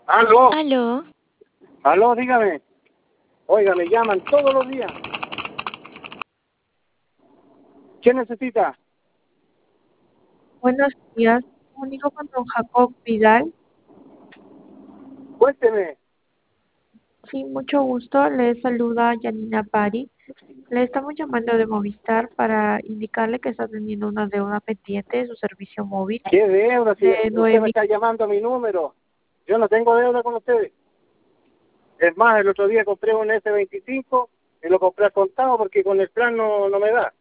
Aló, Aló, aló, dígame. Oiga, me llaman todos los días. ¿Qué necesita? Buenos días, comunico con don Jacob Vidal. Cuénteme. Sí, mucho gusto. Le saluda Janina Pari. Le estamos llamando de Movistar para indicarle que está teniendo una deuda pendiente de su servicio móvil ¿Qué deuda? Si de usted me está llamando a mi número. Yo no tengo deuda con ustedes. Es más, el otro día compré un S25 y lo compré al contado porque con el plan no me da.